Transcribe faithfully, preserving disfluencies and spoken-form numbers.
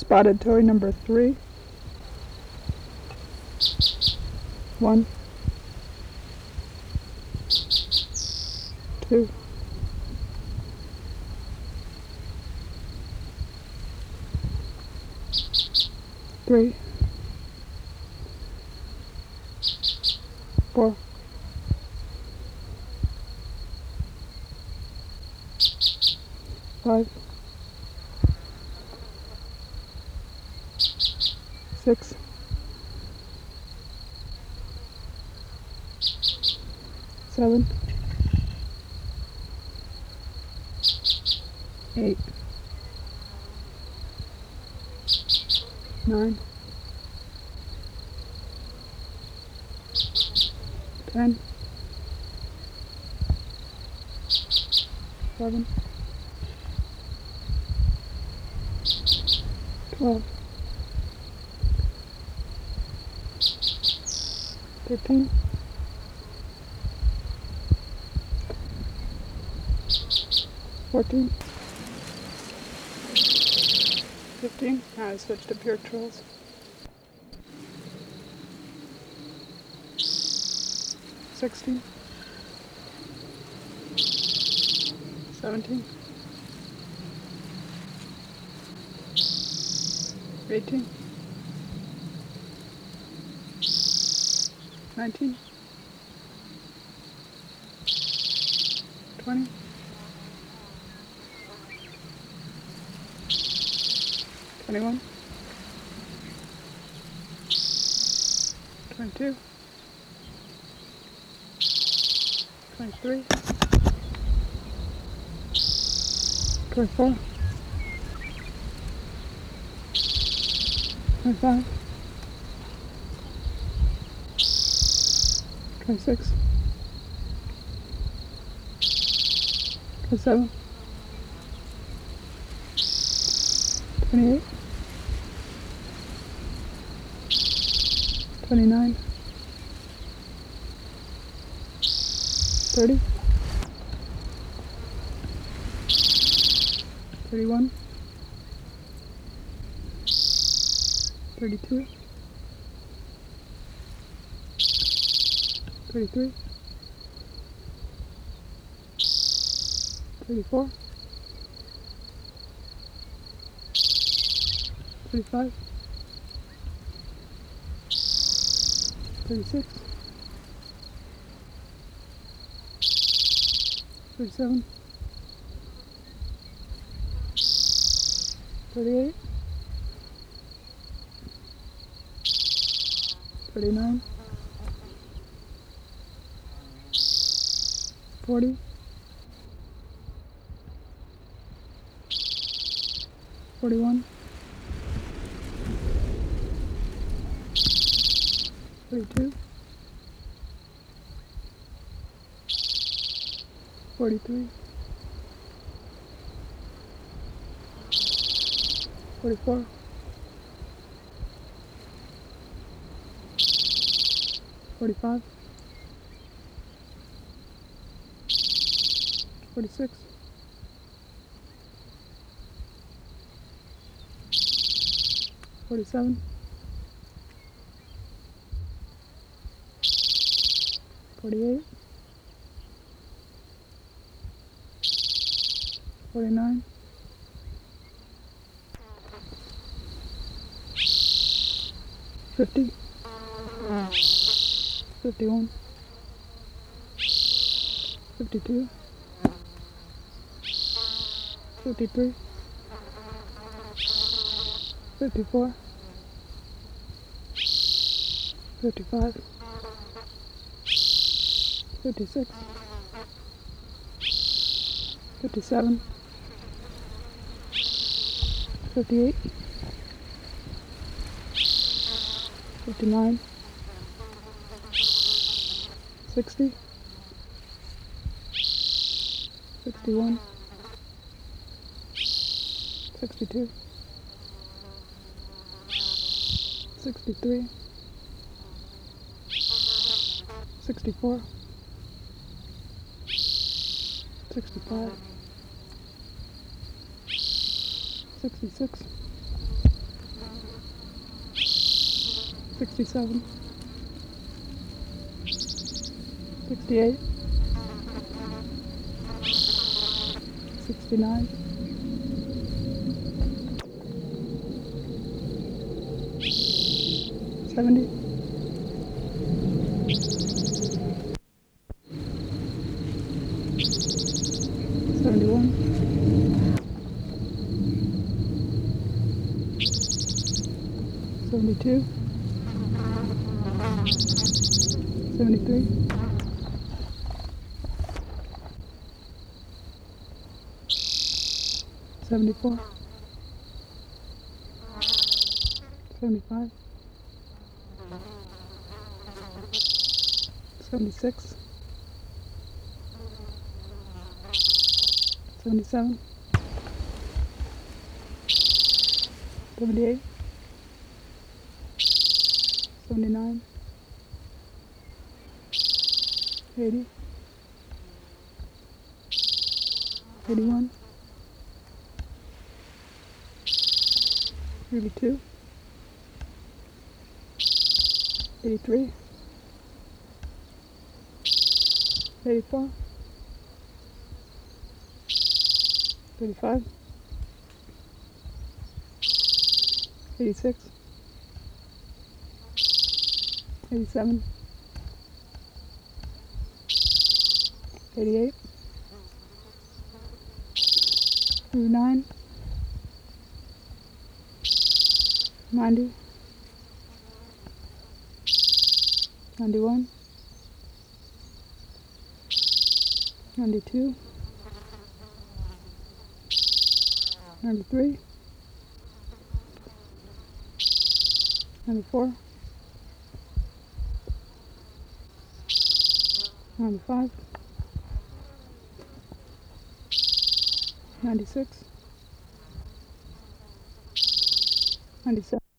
spotted toy number three. One, two, three, four, five, six, seven, eight, nine, ten, eleven, twelve, thirteen, fourteen, fifteen. Now I switch to pure trolls. sixteen, seventeen, eighteen, nineteen, twenty, twenty-one, twenty-two, twenty-three, twenty-four, twenty-five, twenty-six, twenty-seven, twenty-eight, twenty-nine, thirty, thirty-one, thirty-two, thirty-three, thirty-four, thirty-five, thirty-six, thirty-seven, thirty-eight, thirty-nine, forty, forty-one, forty-two, forty-three, forty-four, forty-five, forty-six, forty-seven, forty-eight, forty-nine, fifty, fifty-one, fifty-two, fifty-three, fifty-four, fifty-five, fifty-six, fifty-seven, fifty-eight, fifty-nine, sixty, sixty-one, sixty-two, sixty-three, sixty-four, sixty-five, sixty-six, sixty-seven, sixty-eight, sixty-nine, seventy, seventy-one, seventy-two, seventy-three, seventy-four, seventy-five, seventy-six, seventy-seven, seventy-eight, seventy-nine, eighty, eighty-one, eighty-two, eighty-three, eighty-four, eighty-five, eighty-six, eighty-seven, eighty-eight, eighty-nine, ninety, ninety-one, ninety-two, ninety-three, ninety-four, ninety-five, ninety-six, ninety-seven.